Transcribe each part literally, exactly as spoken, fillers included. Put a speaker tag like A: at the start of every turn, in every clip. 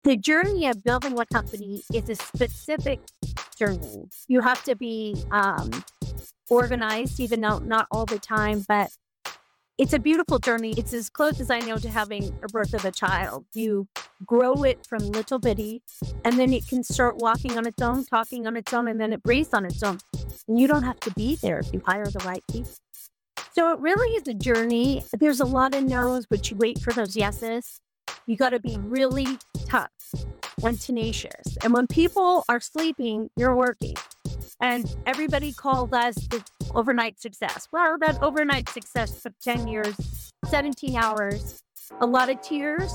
A: The journey of building a company is a specific journey. You have to be um, organized, even though not all the time, but it's a beautiful journey. It's as close as I know to having a birth of a child. You grow it from little bitty, and then it can start walking on its own, talking on its own, and then it breathes on its own. And you don't have to be there if you hire the right people. So it really is a journey. There's a lot of no's, but you wait for those yeses. You got to be really tough and tenacious. And when people are sleeping, you're working. And everybody called us the overnight success. Well, that overnight success took ten years, seventeen hours, a lot of tears,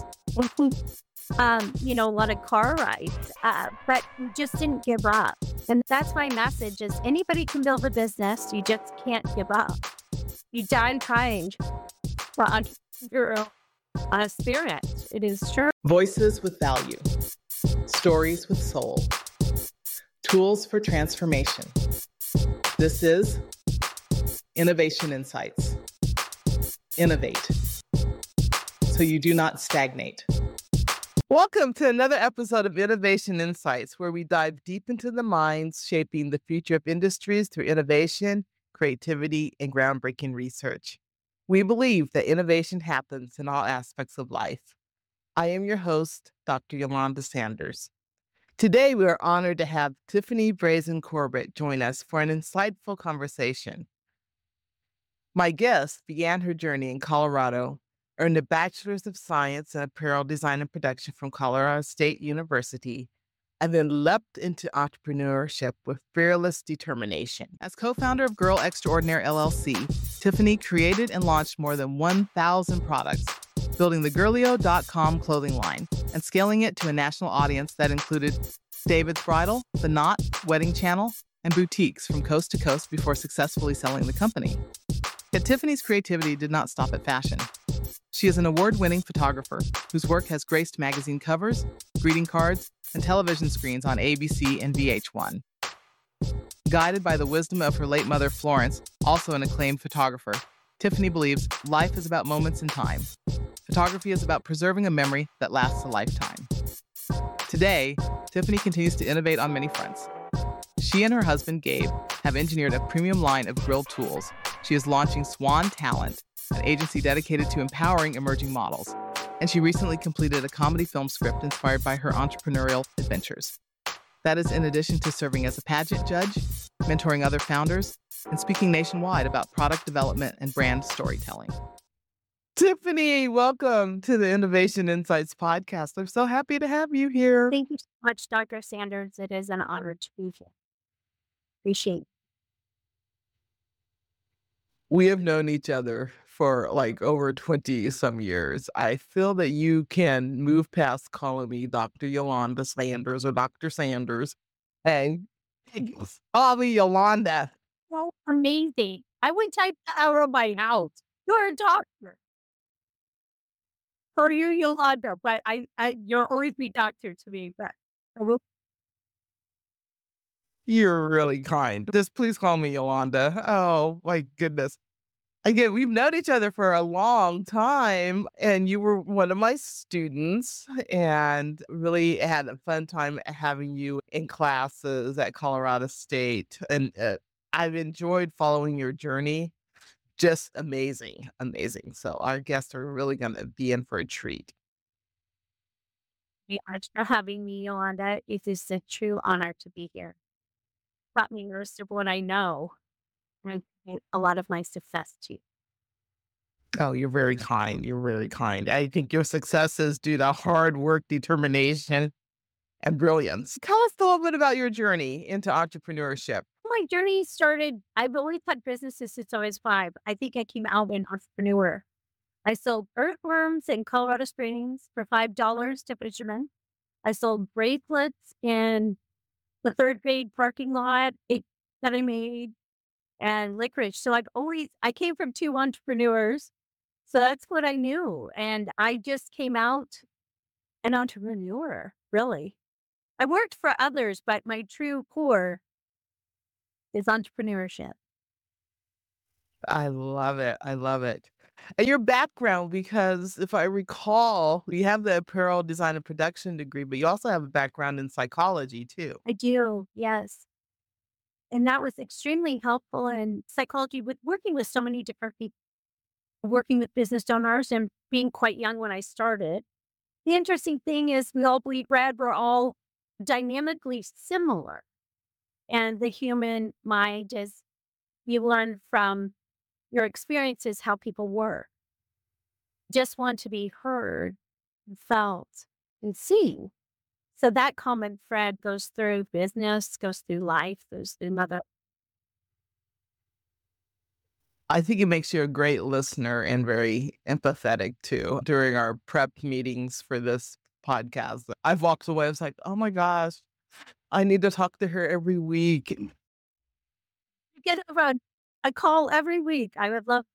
A: um, you know, a lot of car rides, uh, but we just didn't give up. And that's my message is anybody can build a business. You just can't give up. You die trying for entrepreneurial uh, spirit. It is true.
B: Voices with value, stories with soul, tools for transformation. This is Innovation Insights. Innovate so you do not stagnate.
C: Welcome to another episode of Innovation Insights, where we dive deep into the minds shaping the future of industries through innovation, creativity, and groundbreaking research. We believe that innovation happens in all aspects of life. I am your host, Doctor Yolanda Sanders. Today, we are honored to have Tiffany Brazen Corbett join us for an insightful conversation. My guest began her journey in Colorado, earned a Bachelor's of Science in Apparel Design and Production from Colorado State University, and then leapt into entrepreneurship with fearless determination. As co-founder of Girl Extraordinaire L L C, Tiffany created and launched more than one thousand products, building the girlio dot com clothing line and scaling it to a national audience that included David's Bridal, The Knot, Wedding Channel, and boutiques from coast to coast before successfully selling the company. Yet Tiffany's creativity did not stop at fashion. She is an award-winning photographer whose work has graced magazine covers, greeting cards, and television screens on A B C and V H one. Guided by the wisdom of her late mother, Florence, also an acclaimed photographer, Tiffany believes life is about moments in time. Photography is about preserving a memory that lasts a lifetime. Today, Tiffany continues to innovate on many fronts. She and her husband, Gabe, have engineered a premium line of grill tools. She is launching Swan Talent, an agency dedicated to empowering emerging models. And she recently completed a comedy film script inspired by her entrepreneurial adventures. That is in addition to serving as a pageant judge, mentoring other founders, and speaking nationwide about product development and brand storytelling. Tiffany, welcome to the Innovation Insights podcast. I'm so happy to have you here.
A: Thank you so much, Doctor Sanders. It is an honor to be here. Appreciate it.
C: We have known each other for like over twenty some years. I feel that you can move past calling me Doctor Yolanda Sanders or Doctor Sanders and call me Yolanda.
A: Well, amazing. I would type that out of my house. You're a doctor. Or you, Yolanda, but I, I, you'll always be doctor to me. But I will.
C: You're really kind. Just please call me Yolanda. Oh my goodness. Again, we've known each other for a long time, and you were one of my students, and really had a fun time having you in classes at Colorado State. And uh, I've enjoyed following your journey. Just amazing, amazing. So our guests are really going to be in for a treat.
A: You are for having me, Yolanda. It is a true honor to be here. Brought me most of what I know, and a lot of my success too.
C: Oh, you're very kind. You're very kind. I think your success is due to hard work, determination, and brilliance. Tell us a little bit about your journey into entrepreneurship.
A: My journey started, I've always had businesses since I was five. I think I came out an entrepreneur. I sold earthworms in Colorado Springs for five dollars to fishermen. I sold bracelets in the third grade parking lot it, that I made, and licorice. So I've always, I came from two entrepreneurs. So that's what I knew. And I just came out an entrepreneur, really. I worked for others, but my true core is entrepreneurship.
C: I love it. I love it. And your background, because if I recall, you have the apparel design and production degree, but you also have a background in psychology too.
A: I do, yes. And that was extremely helpful in psychology with working with so many different people, working with business owners and being quite young when I started. The interesting thing is we all bleed red. We're all dynamically similar. And the human mind is you learn from your experiences how people were. Just want to be heard and felt and seen. So that common thread goes through business, goes through life, goes through mother.
C: I think it makes you a great listener and very empathetic too. During our prep meetings for this podcast, I've walked away. I was like, oh my gosh, I need to talk to her every week.
A: Get around a call every week. I would love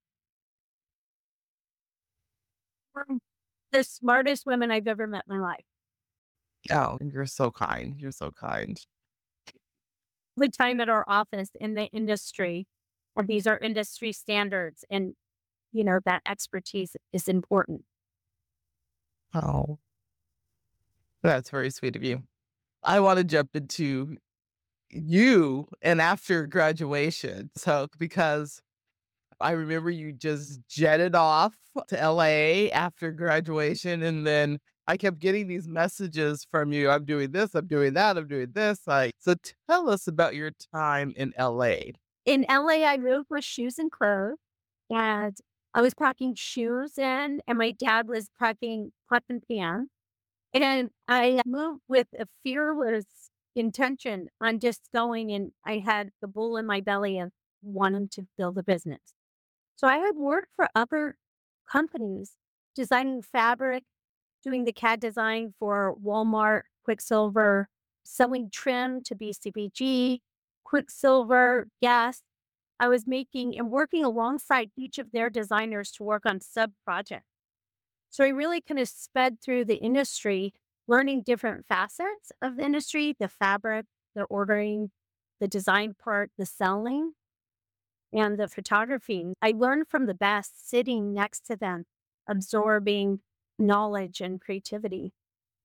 A: the smartest women I've ever met in my life.
C: Oh, you're so kind. You're so kind.
A: The time at our office in the industry, or these are industry standards, and you know that expertise is important.
C: Oh, that's very sweet of you. I want to jump into you and after graduation. So, because I remember you just jetted off to L A after graduation, and then I kept getting these messages from you. I'm doing this, I'm doing that, I'm doing this. Like, so tell us about your time in L A.
A: In L A, I moved with shoes and clothes, and I was packing shoes in, and my dad was packing pots and pans. And I moved with a fearless intention on just going, and I had the bull in my belly of wanting to build a business. So I had worked for other companies, designing fabric, doing the C A D design for Walmart, Quicksilver, selling trim to B C B G, Quicksilver, Guess. I was making and working alongside each of their designers to work on sub projects. So I really kind of sped through the industry, learning different facets of the industry, the fabric, the ordering, the design part, the selling, and the photography. I learned from the best sitting next to them, absorbing knowledge and creativity.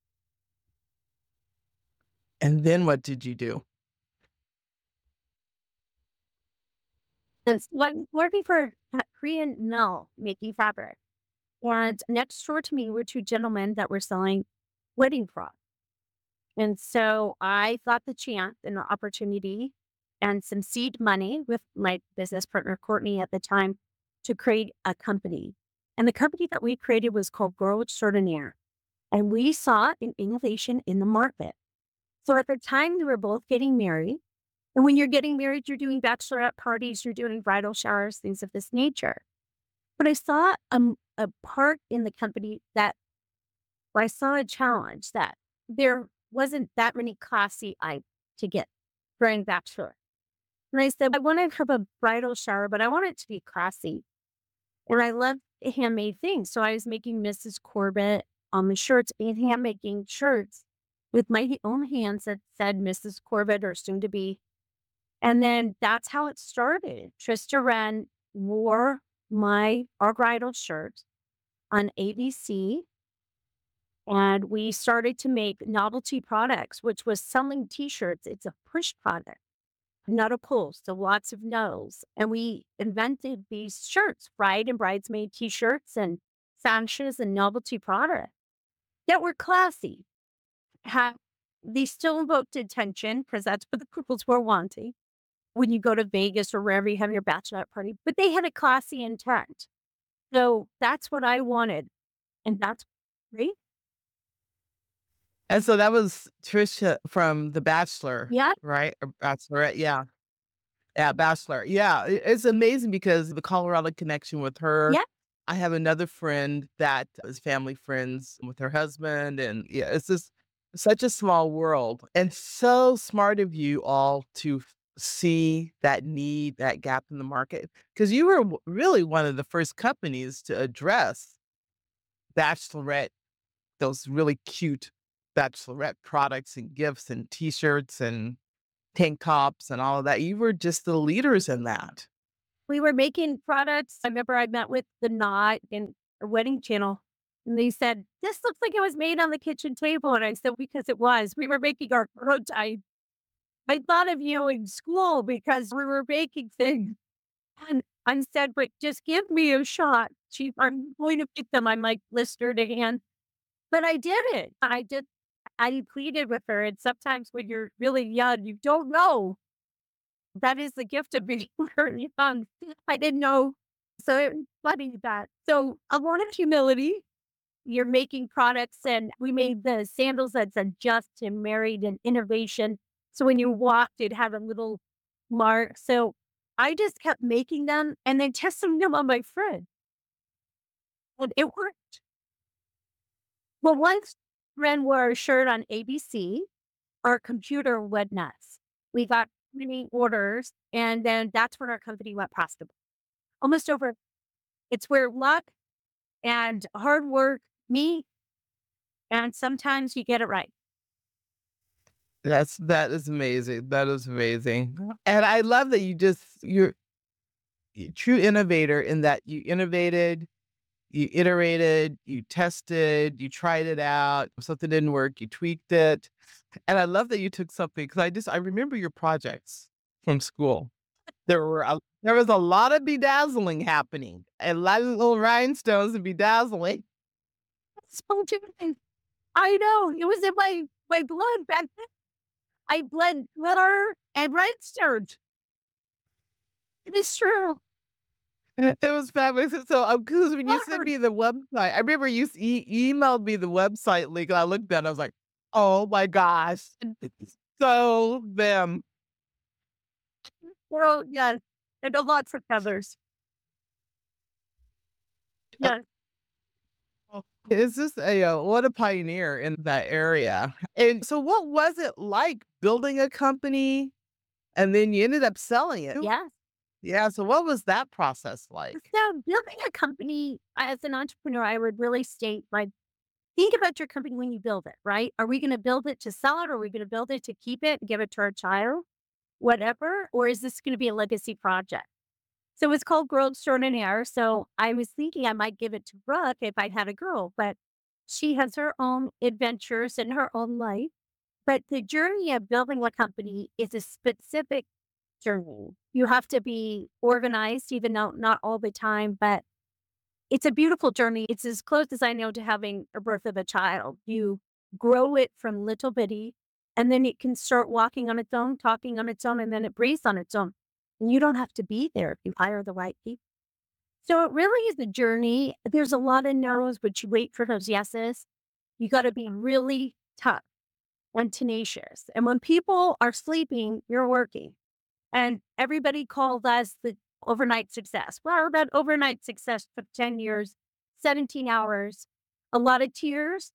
C: And then what did you do?
A: And so I'm working for a Korean mill making fabric. And next door to me were two gentlemen that were selling wedding cloth. And so I got the chance and the opportunity and some seed money with my business partner, Courtney, at the time to create a company. And the company that we created was called Girl Extraordinaire. And we saw an innovation in the market. So at the time, we were both getting married. And when you're getting married, you're doing bachelorette parties, you're doing bridal showers, things of this nature. But I saw um, a part in the company that where I saw a challenge that there wasn't that many classy items to get during bachelor. And I said, I want to have a bridal shower, but I want it to be classy. And I love handmade things. So I was making Missus Corbett on the shirts and hand making shirts with my own hands that said Missus Corbett or soon to be. And then that's how it started. Trista Wren wore my our bridal shirt on A B C. And we started to make novelty products, which was selling t-shirts. It's a push product, not a pull. So lots of no's. And we invented these shirts, bride and bridesmaid t-shirts and sashes and novelty products that were classy. Have they still invoked attention because that's what the couples were wanting when you go to Vegas or wherever you have your bachelorette party, but they had a classy intent. So that's what I wanted. And that's great.
C: And so that was Trisha from The Bachelor,
A: Yeah.
C: right? Or Bachelorette, yeah. Yeah, Bachelor. Yeah, i- it's amazing because the Colorado connection with her.
A: Yeah.
C: I have another friend that is family friends with her husband, and yeah, it's just such a small world. And so smart of you all to f- see that need, that gap in the market, because you were w- really one of the first companies to address Bachelorette, those really cute Bachelorette products and gifts and T-shirts and tank tops and all of that. You were just the leaders in that.
A: We were making products. I remember I met with the Knot and a wedding channel, and they said, "This looks like it was made on the kitchen table." And I said, "Because it was. We were making our prototype. I thought of you in school because we were making things." And I said, "But just give me a shot. She, I'm going to pick them." I'm like blister to hand. But I did it. I did. I pleaded with her. And sometimes when you're really young, you don't know. That is the gift of being very young. I didn't know. So it was funny that. So a lot of humility. You're making products, and we made the sandals that said just and married and innovation. So when you walked, it had a little mark. So I just kept making them and then testing them on my friend. And it worked. Well, once friend wore a shirt on A B C, our computer went nuts. We got many orders, and then that's when our company went profitable. Almost over. It's where luck and hard work meet, and sometimes you get it right.
C: That's that is amazing. That is amazing. And I love that you just you're a true innovator in that you innovated, you iterated, you tested, you tried it out. If something didn't work, you tweaked it. And I love that you took something because I just I remember your projects from school. There were a, there was a lot of bedazzling happening, a lot of little rhinestones and bedazzling.
A: So different. I know. It was in my my blood back then. I bled glitter and rhinestones. It is true.
C: It was fabulous. So, um, 'cause when you sent
A: Hard.
C: me the website, I remember you s- e- emailed me the website link. And I looked at it, I was like, oh my gosh, it's so them.
A: Well, yes. And a lots of feathers.
C: Uh,
A: Yes.
C: oh, Is this a uh, what a pioneer in that area? And so, what was it like building a company and then you ended up selling it?
A: Yes.
C: Yeah. So, what was that process like?
A: So building a company as an entrepreneur, I would really state like think about your company when you build it, right? Are we going to build it to sell it? Or are we going to build it to keep it, give it to our child, whatever? Or is this going to be a legacy project? So it's called Grow Extraordinaire. So I was thinking I might give it to Brooke if I had a girl, but she has her own adventures in her own life. But the journey of building a company is a specific journey. You have to be organized, even though not all the time, but it's a beautiful journey. It's as close as I know to having a birth of a child. You grow it from little bitty, and then it can start walking on its own, talking on its own, and then it breathes on its own. And you don't have to be there if you hire the right people. So it really is a journey. There's a lot of no's, but you wait for those yeses. You got to be really tough and tenacious. And when people are sleeping, you're working. And everybody called us the overnight success. Well, that overnight success took ten years, seventeen hours, a lot of tears,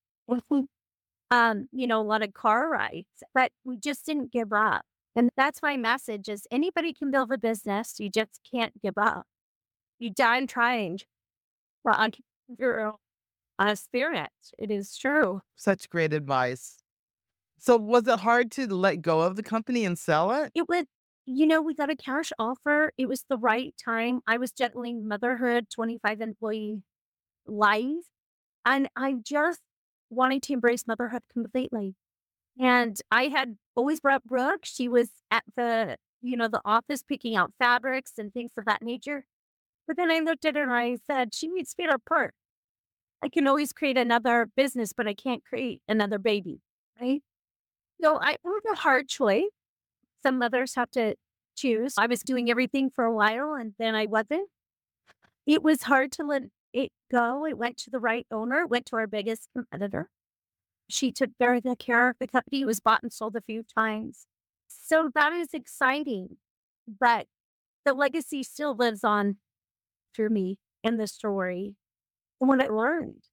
A: um, you know, a lot of car rides, but we just didn't give up. And that's my message is anybody can build a business. You just can't give up. You die in trying. Well, on your uh, spirit. It is true.
C: Such great advice. So, was it hard to let go of the company and sell it?
A: It was, you know, we got a cash offer. It was the right time. I was juggling motherhood, twenty-five employee life. And I just wanted to embrace motherhood completely. And I had always brought Brooke. She was at the, you know, the office picking out fabrics and things of that nature. But then I looked at her and I said, she needs to be our part. I can always create another business, but I can't create another baby. Right. So I it was a hard choice. Some mothers have to choose. I was doing everything for a while and then I wasn't. It was hard to let it go. It went to the right owner, it went to our biggest competitor. She took very good care of the company. It was bought and sold a few times. So that is exciting. But the legacy still lives on for me in the story and what I learned.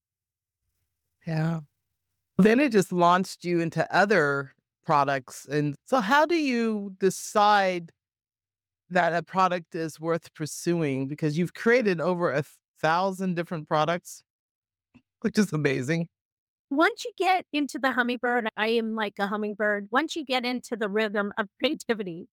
C: Yeah. Then it just launched you into other products. And so, how do you decide that a product is worth pursuing? Because you've created over a thousand different products, which is amazing.
A: Once you get into the hummingbird, I am like a hummingbird. Once you get into the rhythm of creativity,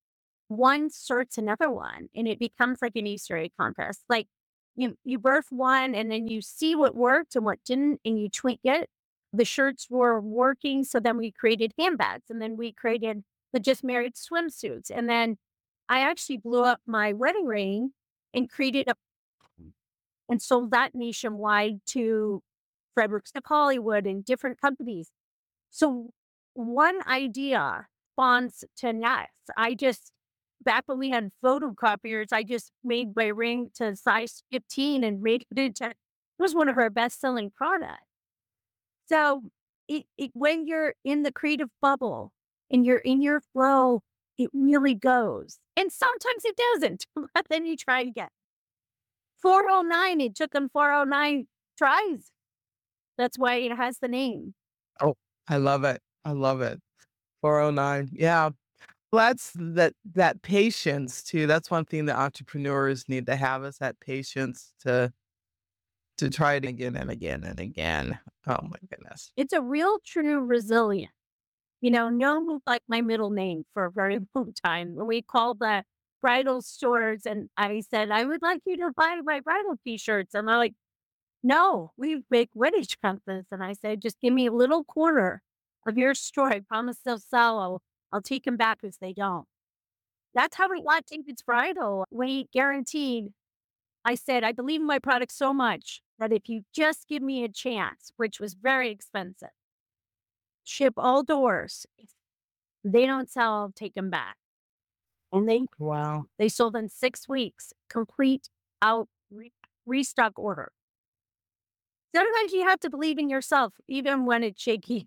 A: one sorts another one and it becomes like an Easter egg contest. Like you, you birth one and then you see what worked and what didn't and you tweak it. The shirts were working. So then we created handbags and then we created the just married swimsuits. And then I actually blew up my wedding ring and created a and sold that nationwide to Fredericks of Hollywood and different companies. So one idea spawns to next. I just, back when we had photocopiers, I just made my ring to size fifteen and made it into, it was one of our best selling products. So it, it, when you're in the creative bubble and you're in your flow, it really goes. And sometimes it doesn't, but then you try again. four oh nine, it took them four oh nine tries. That's why it has the name.
C: Oh, I love it. I love it. four oh nine. Yeah. Well, that's that that patience too. That's one thing that entrepreneurs need to have is that patience to to try it again and again and again. Oh my goodness.
A: It's a real true resilience. You know, no one moved like my middle name for a very long time. When we called the bridal stores and I said, I would like you to buy my bridal t-shirts. And they're like, no, we make wedding dresses. And I said, just give me a little corner of your store. I promise they'll sell. I'll, I'll take them back if they don't. That's how we got David's Bridal. We guaranteed. I said, I believe in my product so much that if you just give me a chance, which was very expensive, ship all doors. If they don't sell, I'll take them back. And they
C: Wow.
A: they sold in six weeks, complete out re- restock order. Sometimes you have to believe in yourself, even when it's shaky.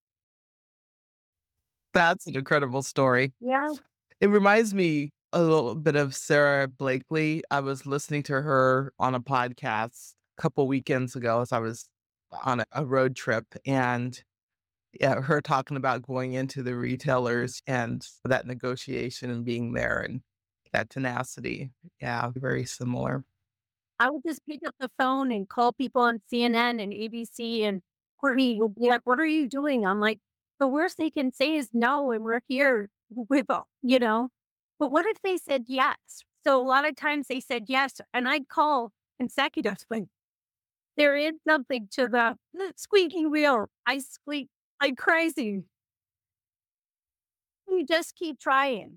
C: That's an incredible story.
A: Yeah.
C: It reminds me a little bit of Sarah Blakely. I was listening to her on a podcast a couple weekends ago as I was on a, a road trip and yeah, her talking about going into the retailers and that negotiation and being there and that tenacity. Yeah, very similar.
A: I would just pick up the phone and call people on C N N and A B C and Courtney will be like, what are you doing? I'm like, the worst they can say is no, and we're here with, all- you know. But what if they said yes? So a lot of times they said yes, and I'd call consecutively. There is something to the the squeaky wheel. I squeak like crazy. You just keep trying.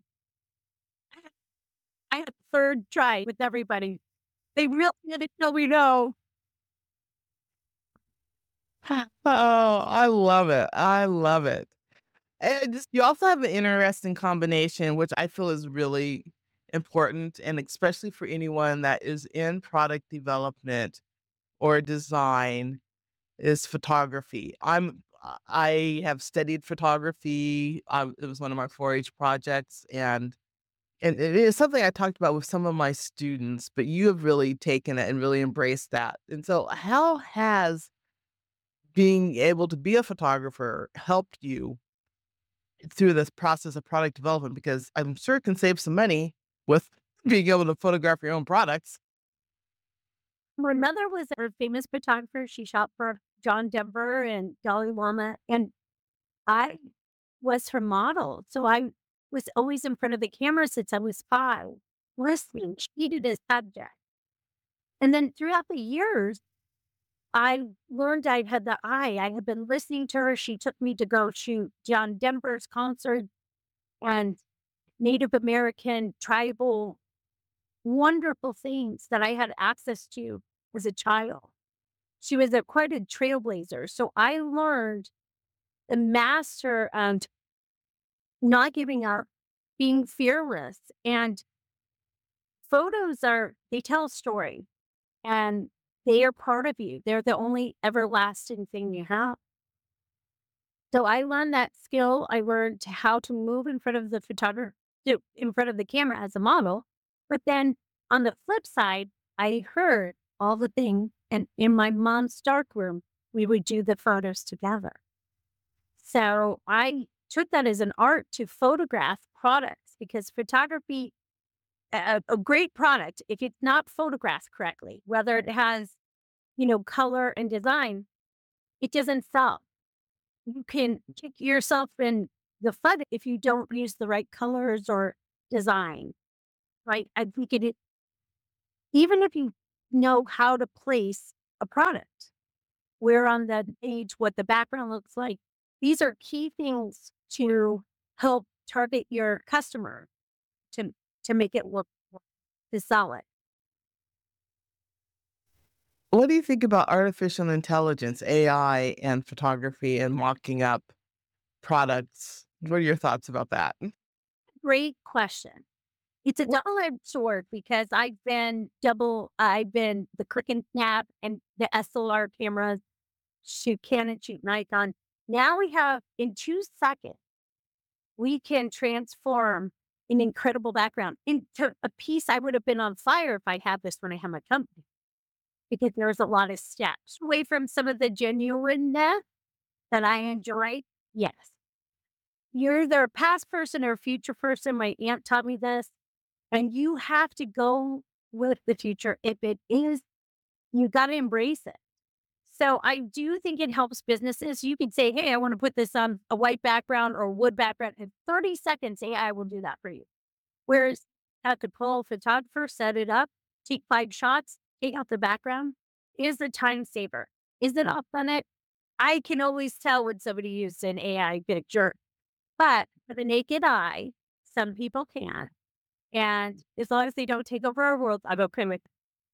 A: I had a third try with everybody. They really didn't know we know.
C: Oh, I love it. I love it. And just, you also have an interesting combination, which I feel is really important, and especially for anyone that is in product development or design, is photography. I'm I have studied photography. I, it was one of my four H projects, and and it is something I talked about with some of my students. But you have really taken it and really embraced that. And so, how has being able to be a photographer helped you through this process of product development? Because I'm sure it can save some money with being able to photograph your own products.
A: My mother was a famous photographer. She shot for John Denver and Dalai Lama, and I was her model. So I was always in front of the camera since I was five, listening. She needed a subject. And then throughout the years, I learned I had the eye. I had been listening to her. She took me to go shoot John Denver's concert and Native American tribal wonderful things that I had access to as a child. She was a quite a trailblazer. So I learned the master and not giving up, being fearless. And photos are, they tell a story and they are part of you. They're the only everlasting thing you have. So I learned that skill. I learned how to move in front of the photographer, in front of the camera as a model. But then on the flip side, I heard all the things. And in my mom's darkroom, we would do the photos together. So I took that as an art to photograph products because photography, a, a great product, if it's not photographed correctly, whether it has, you know, color and design, it doesn't sell. You can kick yourself in the foot if you don't use the right colors or design, right? I think it, it- even if you know how to place a product, where on the page, what the background looks like, these are key things to help target your customer to to make it look to sell it.
C: What do you think about artificial intelligence, A I, and photography and mocking up products? What are your thoughts about that?
A: Great question. It's a double-edged sword because I've been double I've been the click and snap and the S L R cameras, shoot Canon, shoot Nikon. Now we have in two seconds, we can transform an incredible background into a piece I would have been on fire if I had this when I had my company. Because there's a lot of steps away from some of the genuineness that I enjoy. Yes. You're either a past person or a future person. My aunt taught me this. And you have to go with the future. If it is, you got to embrace it. So I do think it helps businesses. You can say, hey, I want to put this on a white background or wood background. In thirty seconds, A I will do that for you. Whereas I could pull a photographer, set it up, take five shots, take out the background. Is a time saver. Is it authentic? I can always tell when somebody used an A I picture, but for the naked eye, some people can. And as long as they don't take over our world, I'm okay with it.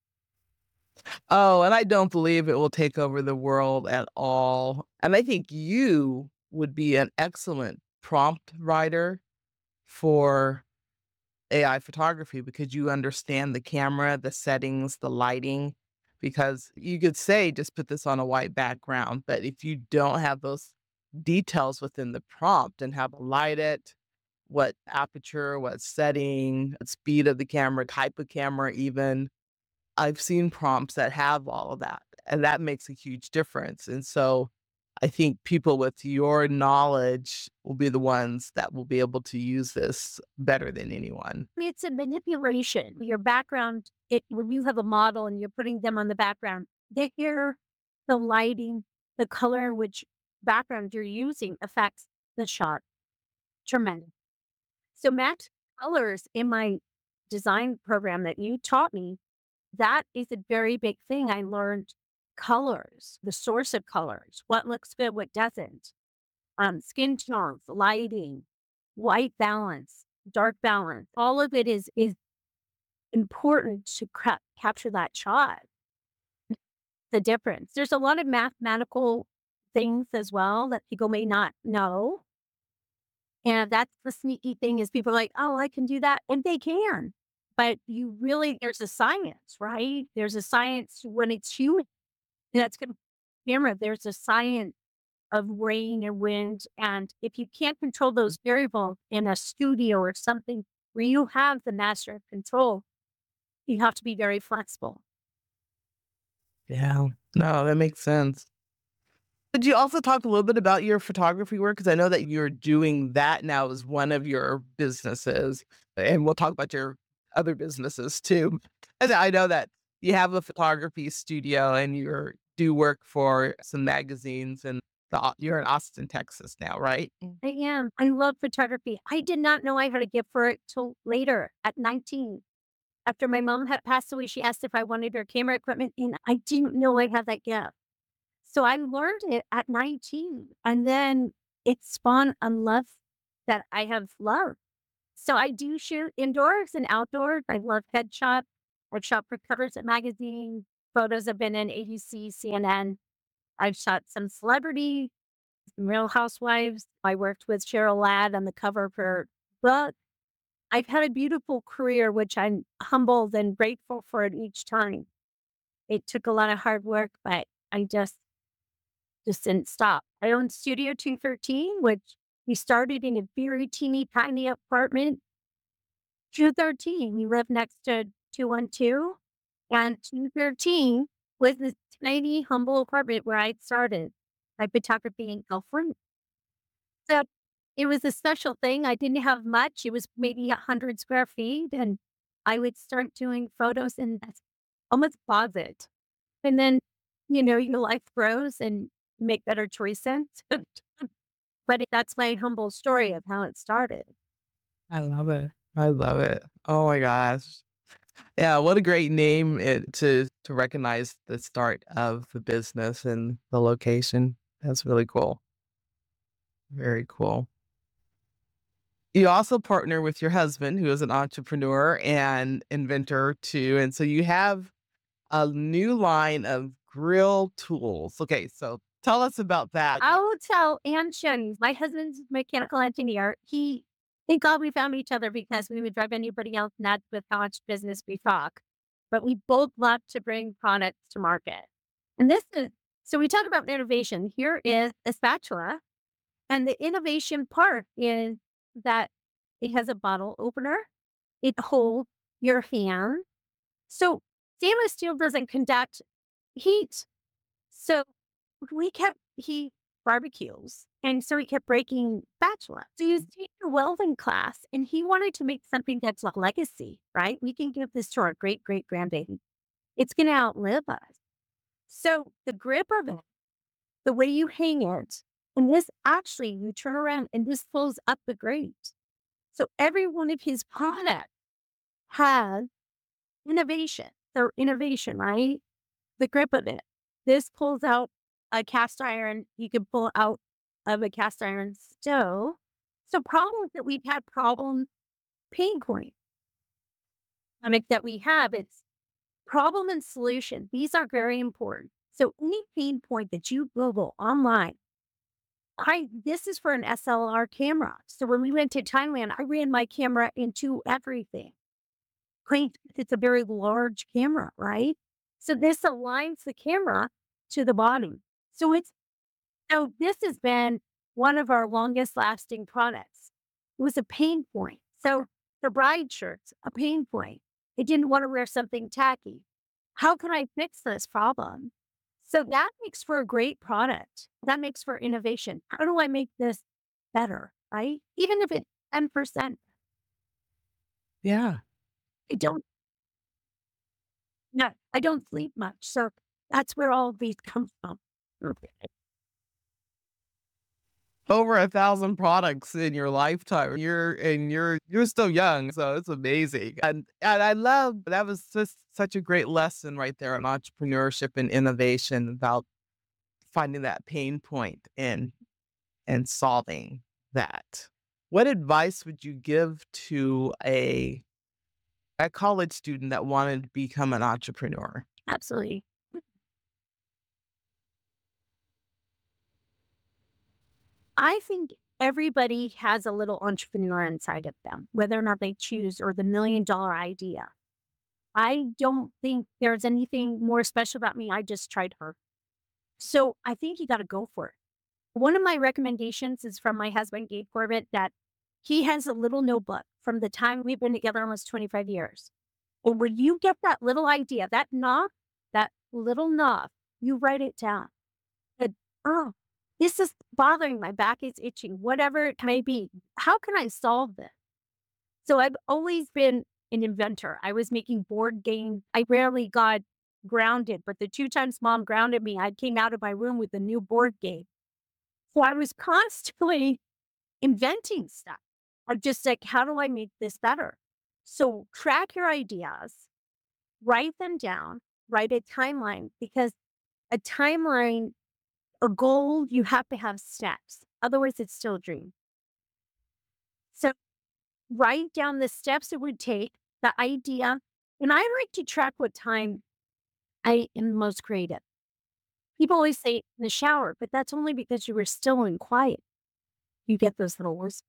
C: Oh, and I don't believe it will take over the world at all. And I think you would be an excellent prompt writer for A I photography because you understand the camera, the settings, the lighting. Because you could say, just put this on a white background, but if you don't have those details within the prompt and how to light it, what aperture, what setting, what speed of the camera, type of camera, even, I've seen prompts that have all of that, and that makes a huge difference. And so I think people with your knowledge will be the ones that will be able to use this better than anyone.
A: I mean, it's a manipulation. Your background, it, when you have a model and you're putting them on the background, they hear the lighting, the color in which background you're using affects the shot. Tremendous. So match colors in my design program that you taught me, that is a very big thing. I learned colors, the source of colors, what looks good, what doesn't, um, skin tones, lighting, white balance, dark balance. All of it is is important to cra- capture that shot. The difference. There's a lot of mathematical things as well that people may not know. And that's the sneaky thing is people are like, oh, I can do that. And they can. But you really, there's a science, right? There's a science when it's human. That's going to camera. There's a science of rain and wind. And if you can't control those variables in a studio or something where you have the master of control, you have to be very flexible.
C: Yeah. No, that makes sense. Could you also talk a little bit about your photography work? Because I know that you're doing that now as one of your businesses, and we'll talk about your other businesses too. And I know that you have a photography studio and you do work for some magazines, and the, you're in Austin, Texas now, right?
A: I am. I love photography. I did not know I had a gift for it till later at nineteen. After my mom had passed away, she asked if I wanted her camera equipment, and I didn't know I had that gift. So I learned it at nineteen, and then it spawned a love that I have loved. So I do shoot indoors and outdoors. I love headshot. I've shot for covers at magazines. Photos have been in A B C, C N N. I've shot some celebrity, some Real Housewives. I worked with Cheryl Ladd on the cover of her book. I've had a beautiful career, which I'm humbled and grateful for it each time. It took a lot of hard work, but I just just didn't stop. I own Studio two thirteen, which we started in a very teeny tiny apartment. two thirteen, we lived next to two one two, and two thirteen was this tiny, humble apartment where I started my photography in California. So it was a special thing. I didn't have much. It was maybe a hundred square feet, and I would start doing photos in this almost closet. And then, you know, your life grows and you make better choices. But it- that's my humble story of how it started.
C: I love it. I love it. Oh my gosh. Yeah, what a great name it to to recognize the start of the business and the location. That's really cool. Very cool. You also partner with your husband, who is an entrepreneur and inventor too, and so you have a new line of grill tools. Okay, so tell us about that.
A: I will tell Ann Shen, my husband's a mechanical engineer. He, thank God we found each other because we would drive anybody else nuts with how much business we talk. But we both love to bring products to market. And this is, so we talk about innovation. Here is a spatula. And the innovation part is that it has a bottle opener. It holds your hand. So stainless steel doesn't conduct heat. So we kept, he barbecues. And so he kept breaking spatula. So he was taking a welding class and he wanted to make something that's a legacy, right? We can give this to our great great grandbaby. It's going to outlive us. So the grip of it, the way you hang it, and this actually, you turn around and this pulls up the grate. So every one of his products has innovation. They're innovation, right? The grip of it. This pulls out a cast iron. You can pull out of a cast iron stove. So problems that we've had problem pain point dynamic that we have, it's problem and solution. These are very important. So any pain point that you Google online, I this is for an S L R camera. So when we went to Thailand, I ran my camera into everything. Great, it's a very large camera, right? So this aligns the camera to the bottom. So it's so this has been one of our longest lasting products. It was a pain point. So the bride shirts, a pain point. I didn't want to wear something tacky. How can I fix this problem? So that makes for a great product. That makes for innovation. How do I make this better, right? Even if it's ten percent,
C: Yeah.
A: I don't, no, I don't sleep much. So that's where all of these come from.
C: Over a thousand products in your lifetime. You're and you're you're still young, so it's amazing. And and I love that was just such a great lesson right there on entrepreneurship and innovation about finding that pain point and and solving that. What advice would you give to a a college student that wanted to become an entrepreneur?
A: Absolutely. I think everybody has a little entrepreneur inside of them, whether or not they choose or the million dollar idea. I don't think there's anything more special about me. I just tried her. So I think you got to go for it. One of my recommendations is from my husband, Gabe Corbett, that he has a little notebook from the time we've been together almost twenty-five years. And when you get that little idea, that knob, that little knob, you write it down. And, oh, this is bothering my back is itching, whatever it may be. How can I solve this? So I've always been an inventor. I was making board games. I rarely got grounded, but the two times mom grounded me, I came out of my room with a new board game. So I was constantly inventing stuff. I'm just like, how do I make this better? So track your ideas, write them down, write a timeline, because a timeline, a goal, you have to have steps. Otherwise, it's still a dream. So write down the steps it would take, the idea. And I like to track what time I am most creative. People always say in the shower, but that's only because you were still and quiet. You get those little words.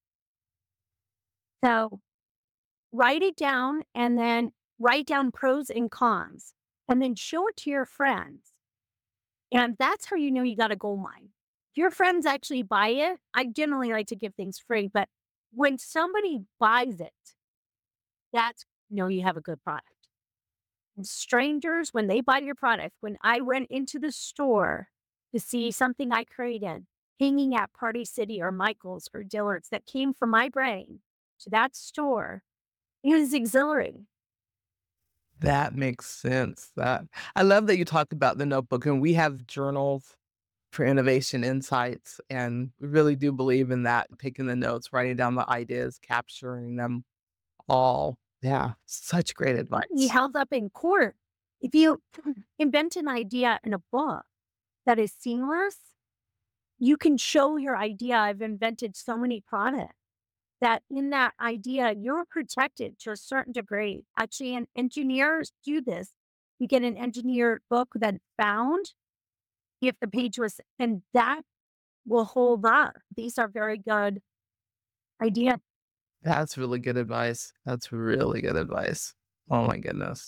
A: So write it down and then write down pros and cons and then show it to your friends. And that's how you know you got a gold mine. If your friends actually buy it, I generally like to give things free, but when somebody buys it, that's, you know, you have a good product. And strangers, when they buy your product, when I went into the store to see something I created, hanging at Party City or Michael's or Dillard's that came from my brain to that store, it was exhilarating.
C: That makes sense. That I love that you talked about the notebook, and we have journals for innovation insights, and we really do believe in that, taking the notes, writing down the ideas, capturing them all. Yeah, such great
A: Be
C: advice.
A: held up in court. If you invent an idea in a book that is seamless, you can show your idea. I've invented so many products that in that idea, you're protected to a certain degree. Actually, and engineers do this. You get an engineered book that's bound if the page was, and that will hold up. These are very good ideas.
C: That's really good advice. That's really good advice. Oh my goodness.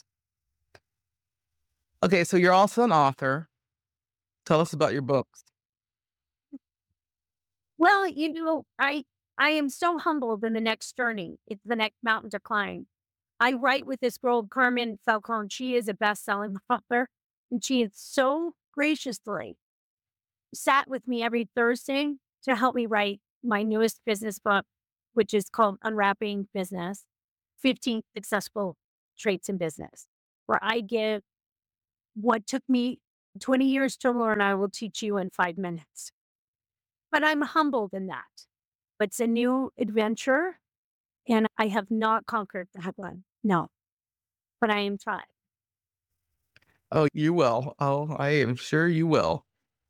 C: Okay, so you're also an author. Tell us about your books.
A: Well, you know, I I am so humbled in the next journey. It's the next mountain to climb. I write with this girl, Carmen Falcone. She is a best-selling author, and she has so graciously sat with me every Thursday to help me write my newest business book, which is called Unwrapping Business, fifteen Successful Traits in Business, where I give what took me twenty years to learn, I will teach you in five minutes. But I'm humbled in that. It's a new adventure, and I have not conquered that one. No, but I am trying.
C: Oh, you will. Oh, I am sure you will.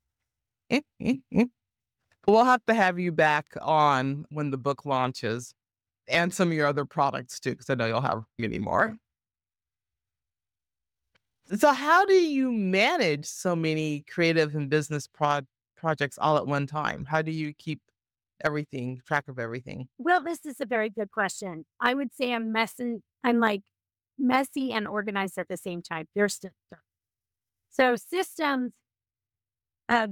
C: We'll have to have you back on when the book launches and some of your other products too, because I know you'll have many more. So how do you manage so many creative and business prod projects all at one time? How do you keep everything, track of everything?
A: Well, this is a very good question. I would say I'm messy. I'm like messy and organized at the same time. There's systems. So systems, uh,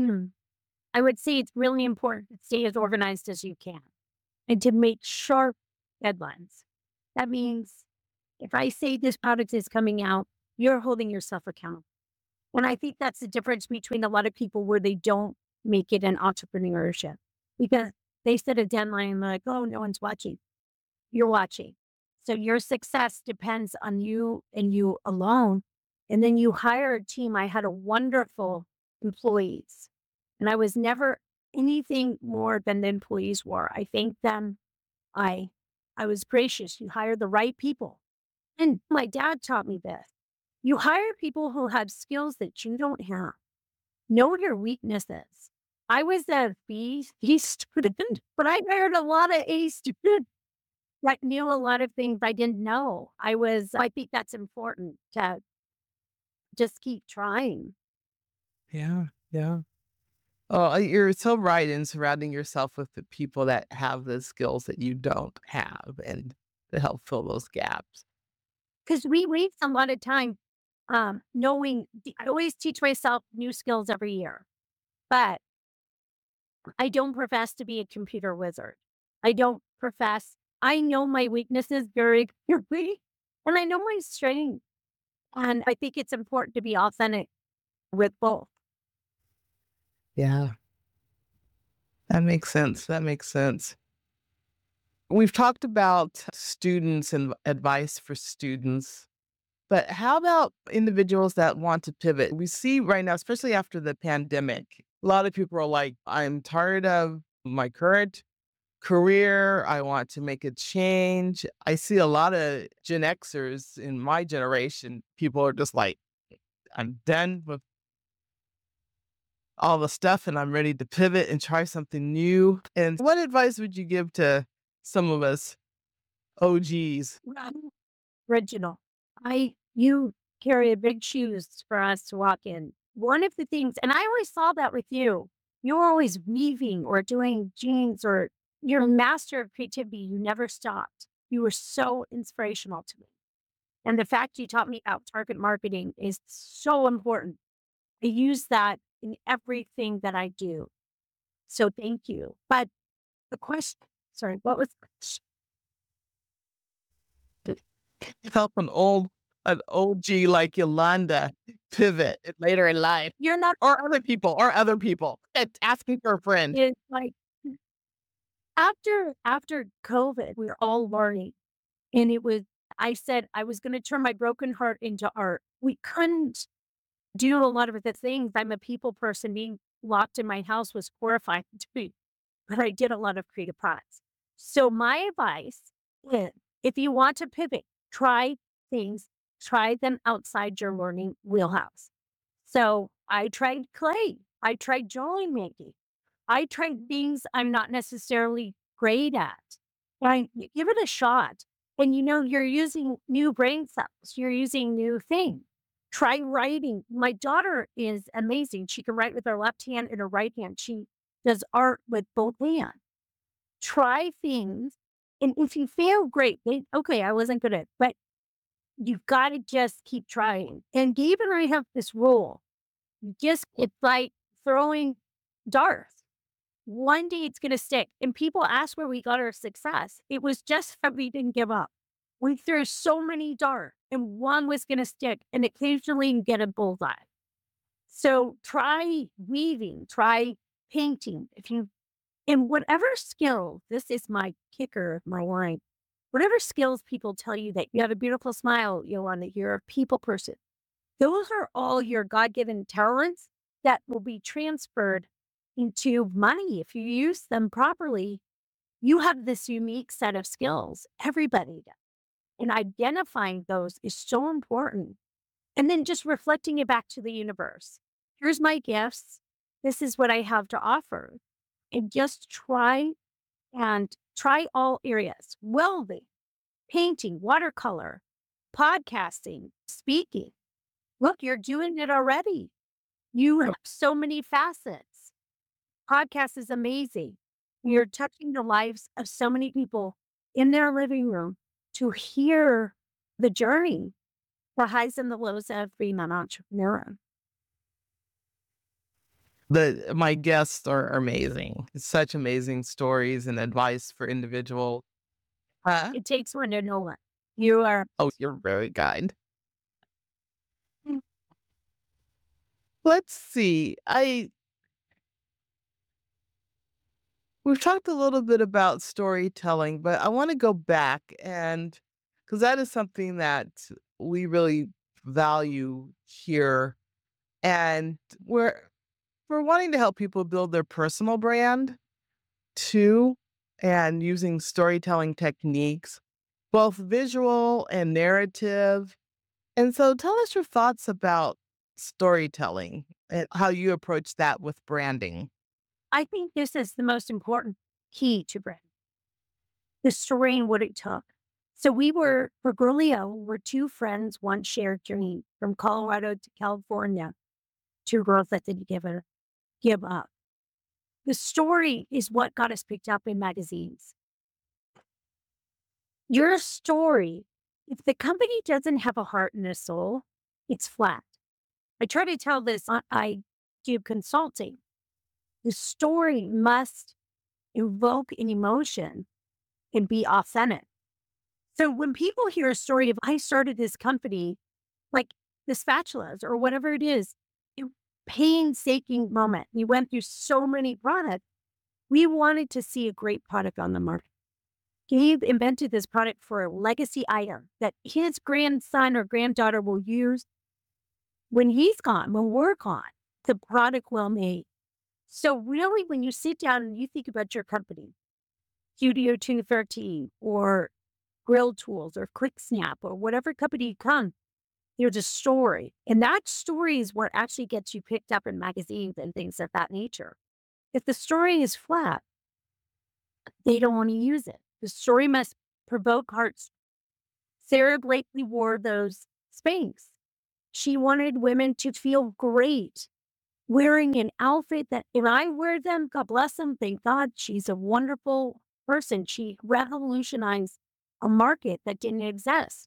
A: I would say it's really important to stay as organized as you can and to make sharp deadlines. That means if I say this product is coming out, you're holding yourself accountable. And I think that's the difference between a lot of people where they don't make it in entrepreneurship because they set a deadline and they're like, oh, no one's watching. You're watching. So your success depends on you and you alone. And then you hire a team. I had a wonderful employees, and I was never anything more than the employees were. I thanked them. I I was gracious. You hire the right people. And my dad taught me this. You hire people who have skills that you don't have. Know your weaknesses. I was a B, B student, but I hired a lot of A students that knew a lot of things I didn't know. I was, I think that's important to just keep trying.
C: Yeah, yeah. Oh, uh, you're so right in surrounding yourself with the people that have the skills that you don't have and to help fill those gaps.
A: Because we waste a lot of time um, knowing, I always teach myself new skills every year, but I don't profess to be a computer wizard. I don't profess, I know my weaknesses very clearly, and I know my strengths. And I think it's important to be authentic with both.
C: Yeah, that makes sense. That makes sense. We've talked about students and advice for students, but how about individuals that want to pivot? We see right now, especially after the pandemic, a lot of people are like, I'm tired of my current career. I want to make a change. I see a lot of Gen Xers in my generation. People are just like, I'm done with all the stuff and I'm ready to pivot and try something new. And what advice would you give to some of us O Gs?
A: Original. I you carry a big shoes for us to walk in. One of the things, and I always saw that with you, you were always weaving or doing jeans or you're a master of creativity. You never stopped. You were so inspirational to me. And the fact you taught me about target marketing is so important. I use that in everything that I do. So thank you. But the question, sorry, what was the question?
C: Help an old an O G like Yolanda pivot later in life,
A: You're not,
C: or other people, or other people. It's asking for a friend.
A: it's like after after COVID, we were all learning. And it was, I said I was going to turn my broken heart into art. We couldn't do a lot of the things. I'm a people person. Being locked in my house was horrifying to me, but I did a lot of creative products. So my advice is If you want to pivot, try things, try them outside your learning wheelhouse. So I tried clay. I tried jewelry making. I tried things I'm not necessarily great at. Right? You give it a shot. And you know, you're using new brain cells, you're using new things. Try writing. My daughter is amazing. She can write with her left hand and her right hand. She does art with both hands. Try things. And if you fail, great. Then, okay, I wasn't good at it. But you've got to just keep trying. And Gabe and I have this rule. Just, it's like throwing darts. One day it's going to stick. And people ask where we got our success. It was just that we didn't give up. We threw so many darts and one was going to stick. And occasionally you get a bullseye. So try weaving, try painting. If you, and whatever skill, this is my kicker, my line. Whatever skills people tell you that you have a beautiful smile, Yolanda, you're a people person. Those are all your God-given talents that will be transferred into money. If you use them properly, you have this unique set of skills. Everybody does. And identifying those is so important. And then just reflecting it back to the universe. Here's my gifts. This is what I have to offer. And just try and try all areas. Welding, painting, watercolor, podcasting, speaking. Look, you're doing it already. You have so many facets. Podcast is amazing. You're touching the lives of so many people in their living room to hear the journey, the highs and the lows of being an entrepreneur.
C: The my guests are amazing. Such amazing stories and advice for individuals. Huh?
A: It takes one to know one. You are.
C: Oh, you're very kind. Let's see. I we've talked a little bit about storytelling, but I want to go back and because that is something that we really value here. And we're we're wanting to help people build their personal brand too, and using storytelling techniques, both visual and narrative. And so tell us your thoughts about storytelling and how you approach that with branding.
A: I think this is the most important key to brand. The story and what it took. So we were, for Girlio, we're two friends, one shared journey from Colorado to California, two girls that didn't give it, give up. The story is what got us picked up in magazines. Your story, if the company doesn't have a heart and a soul, it's flat. I try to tell this, I, I do consulting. The story must evoke an emotion and be authentic. So when people hear a story of, I started this company, like the spatulas or whatever it is, it, painstaking moment. We went through so many products. We wanted to see a great product on the market. Gabe invented this product for a legacy item that his grandson or granddaughter will use when he's gone, when we're gone. The product will make. So really, when you sit down and you think about your company, Studio two thirteen or Grill Tools or ClickSnap or whatever company you come, there's a story. And that story is what actually gets you picked up in magazines and things of that nature. If the story is flat, they don't want to use it. The story must provoke hearts. Sarah Blakely wore those Spanx. She wanted women to feel great wearing an outfit that, if I wear them, God bless them, thank God, she's a wonderful person. She revolutionized a market that didn't exist.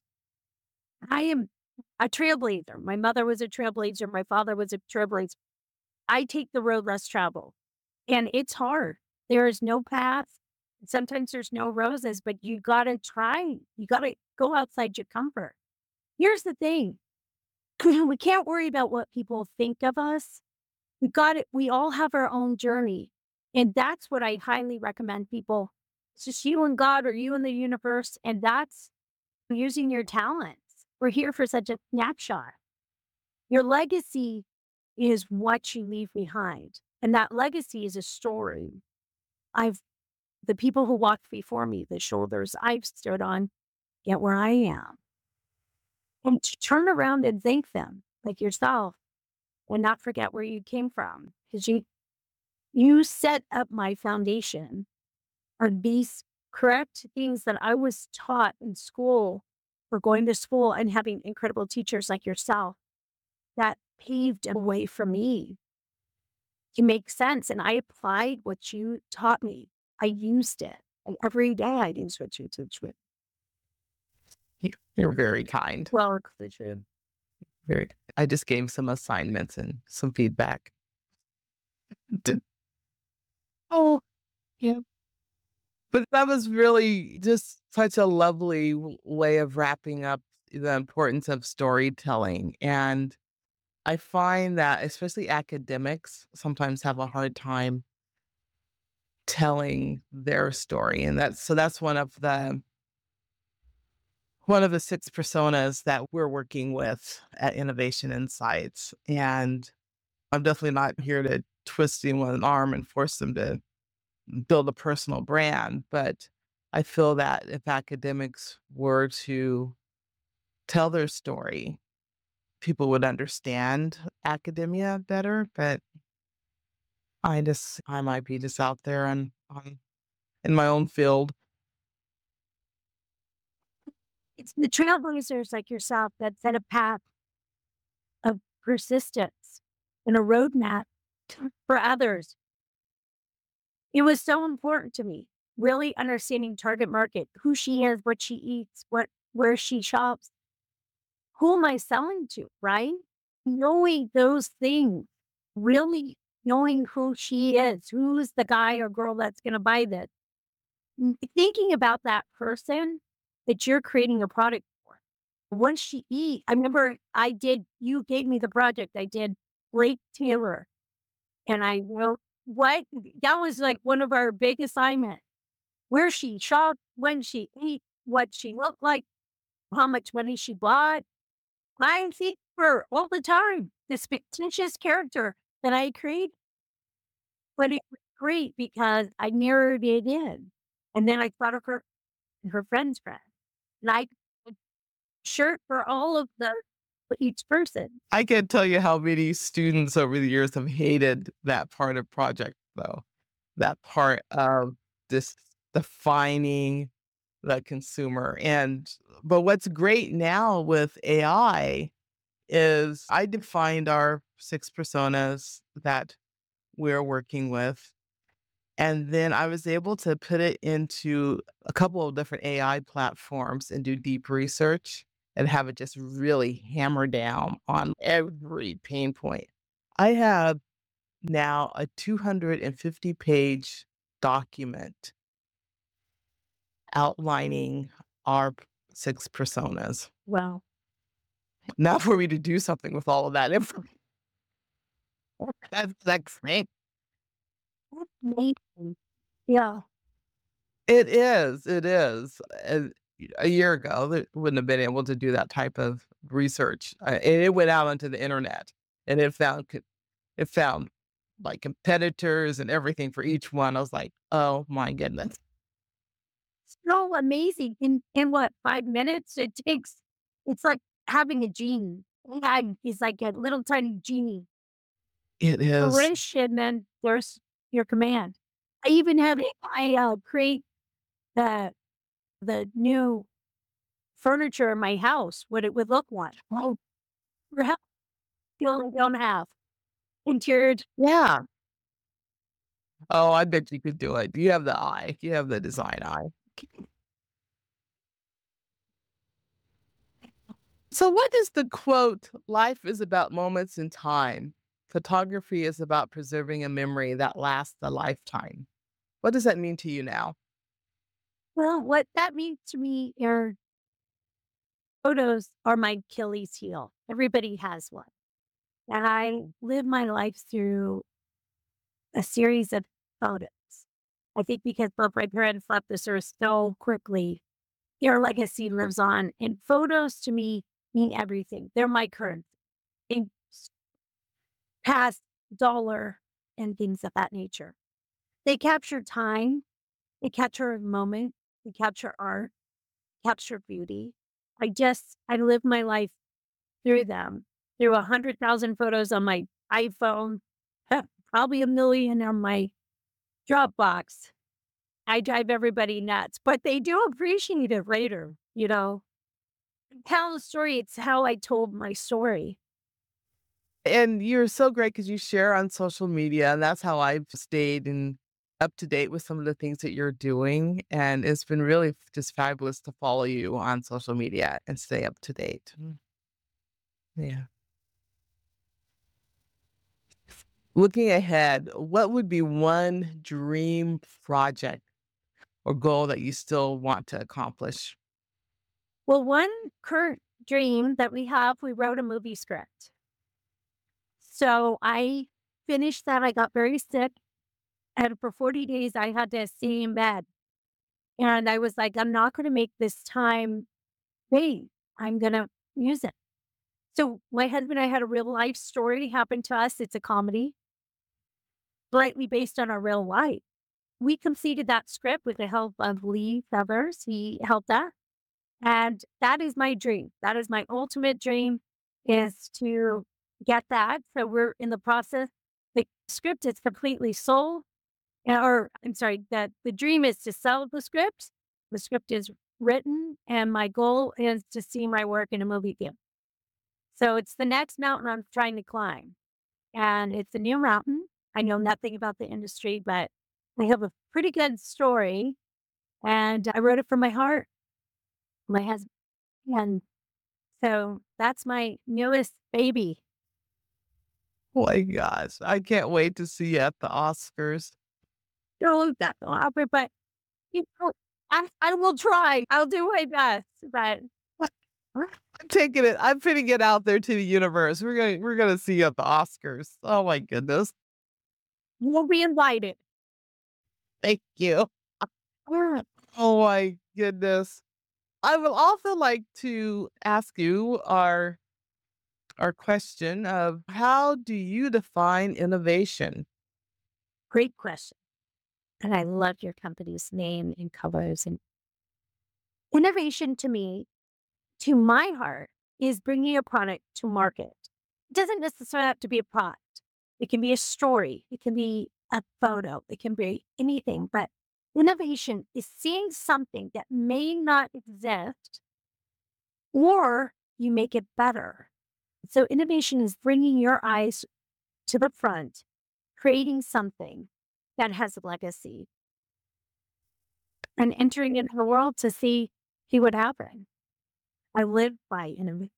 A: I am a trailblazer. My mother was a trailblazer. My father was a trailblazer. I take the road less traveled, and it's hard. There is no path. Sometimes there's no roses, but you got to try. You got to go outside your comfort. Here's the thing. We can't worry about what people think of us. We got it. We all have our own journey. And that's what I highly recommend people. It's just you and God or you and the universe. And that's using your talents. We're here for such a snapshot. Your legacy is what you leave behind. And that legacy is a story. I've, the people who walked before me, the shoulders I've stood on, get where I am. And to turn around and thank them like yourself and not forget where you came from. Because you you set up my foundation on these correct things that I was taught in school for going to school and having incredible teachers like yourself that paved a way for me to make sense. And I applied what you taught me. I used it. And every day I use what you teach me.
C: You- You're very kind.
A: Well,
C: Very. I just gave some assignments and some feedback. D-
A: oh,
C: Yeah. But that was really just such a lovely w- way of wrapping up the importance of storytelling. And I find that especially academics sometimes have a hard time telling their story. And that's so that's one of the one of the six personas that we're working with at Innovation Insights. And I'm definitely not here to twist anyone's arm and force them to build a personal brand. But I feel that if academics were to tell their story, people would understand academia better. But I just, I might be just out there and on in my own field.
A: it's the trailblazers like yourself that set a path of persistence and a roadmap for others. It was so important to me, really understanding target market, who she is, what she eats, what where she shops, who am I selling to, right? Knowing those things, really knowing who she is, who's the guy or girl that's going to buy this. N- Thinking about that person that you're creating a product for. Once she eat, I remember I did, you gave me the project. I did Blake Taylor and I wrote what that was like one of our big assignments. Where she shopped, when she ate, what she looked like, how much money she bought. I see her all the time, this fictitious character that I create, but it was great because I narrowed it in. And then I thought of her and her friend's friend. And I could shirt for all of the for each person.
C: I can't tell you how many students over the years have hated that part of project, though. That part of this defining the consumer. And but what's great now with A I is I defined our six personas that we're working with. And then I was able to put it into a couple of different A I platforms and do deep research and have it just really hammer down on every pain point. I have now a two hundred fifty page document outlining our p- six personas.
A: Wow.
C: Now for me to do something with all of that information. That's that's great.
A: That's amazing. Yeah.
C: It is, it is. And a year ago, they wouldn't have been able to do that type of research. Uh, and it went out onto the internet, and it found co- it found like competitors and everything for each one. I was like, oh my goodness,
A: So amazing. In in what, five minutes? It takes it's like having a genie. A I is like a little tiny genie.
C: it is.
A: Wish, and then there's your command. I even had I uh, create the the new furniture in my house, what it would look like. Oh, for help you only don't have interior.
C: Yeah. Oh, I bet you could do it. You have the eye. You have the design eye. So, what is the quote? Life is about moments in time. Photography is about preserving a memory that lasts a lifetime. What does that mean to you now?
A: Well, what that means to me are photos are my Achilles heel. Everybody has one. And I live my life through a series of photos. I think because both my parents left this earth so quickly, their legacy lives on. And photos to me mean everything. They're my currency. They s- past dollar and things of that nature. They capture time, they capture a moment, they capture art, capture beauty. I just, I live my life through them, through a hundred thousand photos on my iPhone, probably a million on my Dropbox. I drive everybody nuts, but they do appreciate it later, you know. Tell the story. It's how I told my story.
C: And you're so great because you share on social media, and that's how I've stayed in up to date with some of the things that you're doing. And it's been really f- just fabulous to follow you on social media and stay up to date. Mm. Yeah. Looking ahead, what would be one dream project or goal that you still want to accomplish?
A: Well, one current dream that we have, we wrote a movie script. So I finished that. I got very sick. And for forty days, I had to stay in bed. And I was like, I'm not going to make this time wait. I'm going to use it. So my husband and I had a real life story happen to us. It's a comedy, slightly based on our real life. We completed that script with the help of Lee Fevers. He helped us. And that is my dream. That is my ultimate dream, is to get that. So we're in the process. The script is completely sold. uh, Or I'm sorry, that the dream is to sell the script. The script is written, and my goal is to see my work in a movie theater. So it's the next mountain I'm trying to climb. And it's a new mountain. I know nothing about the industry, but I have a pretty good story. And I wrote it from my heart, my husband. And so that's my newest baby.
C: Oh my gosh, I can't wait to see you at the Oscars.
A: No, that's not happen, but you know, I, I will try. I'll do my best. But
C: I'm taking it. I'm putting it out there to the universe. We're gonna we're gonna see you at the Oscars. Oh my goodness.
A: we'll be invited.
C: Thank you. Oh my goodness. I would also like to ask you our our question of how do you define innovation?
A: Great question. And I love your company's name and colors. And innovation to me, to my heart, is bringing a product to market. It doesn't necessarily have to be a product. It can be a story. It can be a photo. It can be anything. But innovation is seeing something that may not exist, or you make it better. So innovation is bringing your eyes to the front, creating something that has a legacy, and entering into the world to see see what happened. I live by innovation.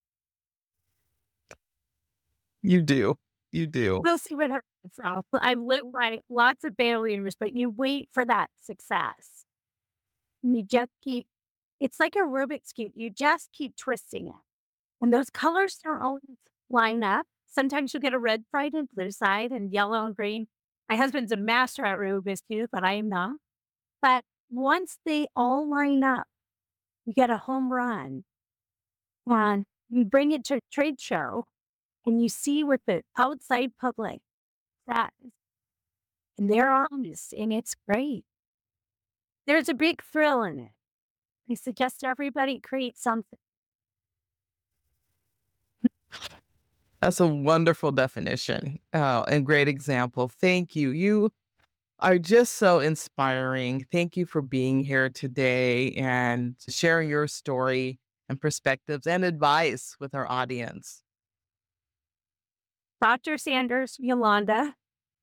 C: You do. You do.
A: We'll see what happens. So I live by lots of failures, but you wait for that success. You just keep, it's like a Rubik's Cube. You just keep twisting it. And those colors don't always line up. Sometimes you get a red side and blue side and yellow and green. My husband's a master at Rubik's Cube, but I am not. But once they all line up, you get a home run. And you bring it to a trade show and you see what the outside public says. And they're honest, and it's great. There's a big thrill in it. I suggest everybody create something.
C: That's a wonderful definition, uh, and great example. Thank you. You are just so inspiring. Thank you for being here today and sharing your story and perspectives and advice with our audience.
A: Doctor Sanders, Yolanda,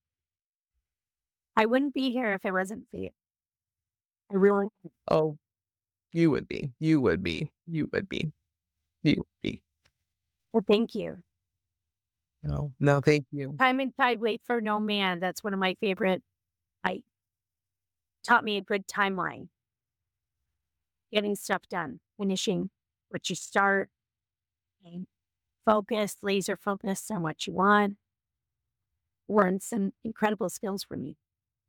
A: I wouldn't be here if it wasn't for you. I really,
C: Oh, you would be. You would be. You would be. You would be.
A: well, thank you.
C: No, no, thank you.
A: Time and tide wait for no man. That's one of my favorite. I taught me a good timeline. Getting stuff done, finishing what you start, and focus, laser focus on what you want. Learned some incredible skills from you.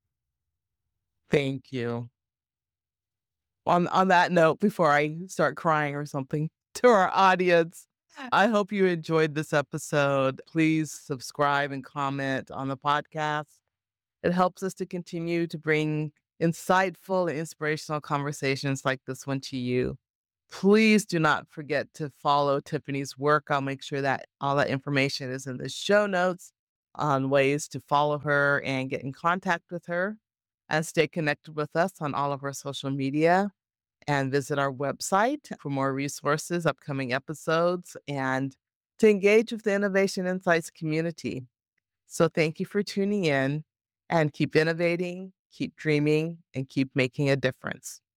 C: Thank you. On on that note, before I start crying or something, to our audience, I hope you enjoyed this episode. Please subscribe and comment on the podcast. It helps us to continue to bring insightful and inspirational conversations like this one to you. Please do not forget to follow Tiffany's work. I'll make sure that all that information is in the show notes on ways to follow her and get in contact with her and stay connected with us on all of our social media and visit our website for more resources, upcoming episodes, and to engage with the Innovation Insights community. So thank you for tuning in and keep innovating, keep dreaming, and keep making a difference.